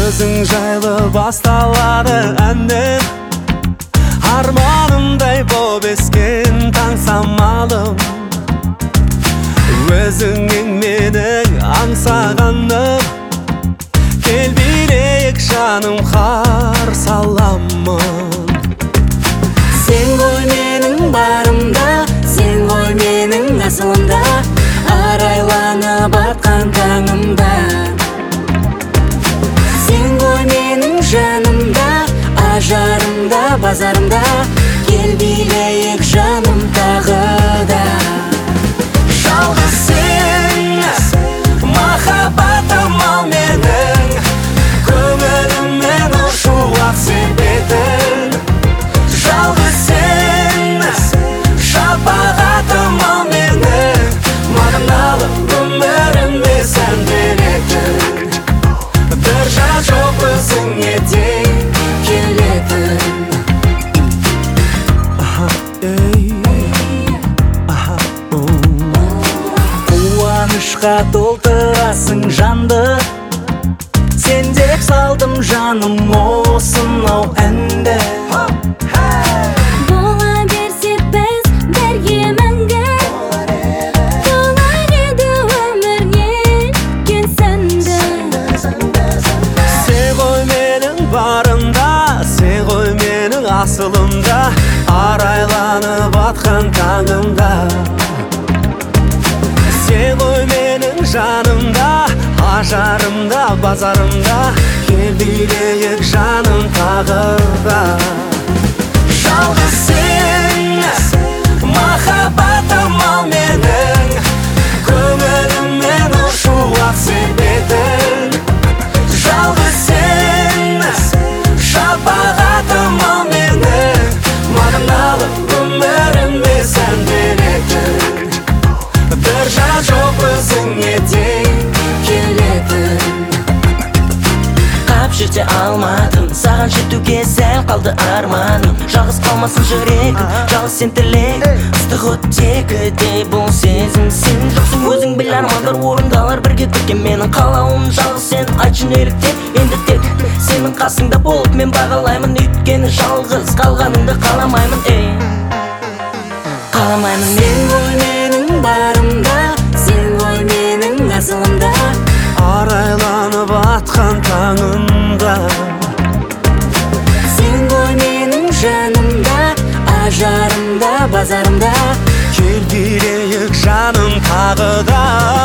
өзің жайлы басталады әннен, арманымдай боп ескен таң самалым. Өзіңнен менің аңсағаным, кел билейік жаным қарсы аламын. Сен ғой менің барымда, сен ғой менің асылымда, арайланып атқан таңымда. Сен ғой менің жанымда, ажарымда, базарымда, кел билейік жаным тағы да. Жалғыз сен, махаббатым ал менің, көңілімнен ұшуақ себетін. Жалғыз сен, шапағатым ал менің, мағыналы өмірімде сән беретін. Бір жан жоқ өзіңе тең келетін. Қуанышқа толтырасың жанды, сен деп салдым жаным осынау әнді. Бола берсек біз бірге мәңгі, толар еді өмір неткен сәнді. Сен ғой менің барымда, сен ғой менің асылымда, арайланып атқан таңымда. Сен ғой менің жанымда, ажарымда, базарымда, кел билейік жаным тағы да. Жалғыз сен, махаббатым ал менің, көңілімнен ұшуақ себетін. Жалғыз сен, шапағатым ал менің, мағыналы өмірімде сән беретін. Бір жан жоқ өзіңе тең келетін. Қап жерде алмадым, саған жетуге сәл қалды арманым. Жалғыз қалмасын жүрегім, жалғыз сен тілек, ыстық оттегідей бұл сезім. Сен жоқсың өзің біл, армандар орындалар бірге көткен менің қалауым. Жалғыз сен айтшы неліктен, енді тек сенің қасыңда болып мен бағалаймын. Өйткені жалғыз қалғаныңды қаламаймын, қаламаймын. Сен ғой менің барымда, сен ғой менің асылымда, Арайланып атқан таңымда. сен ғой менің жанымда, ажарымда, базарымда, Кел билейік жаным тағы да.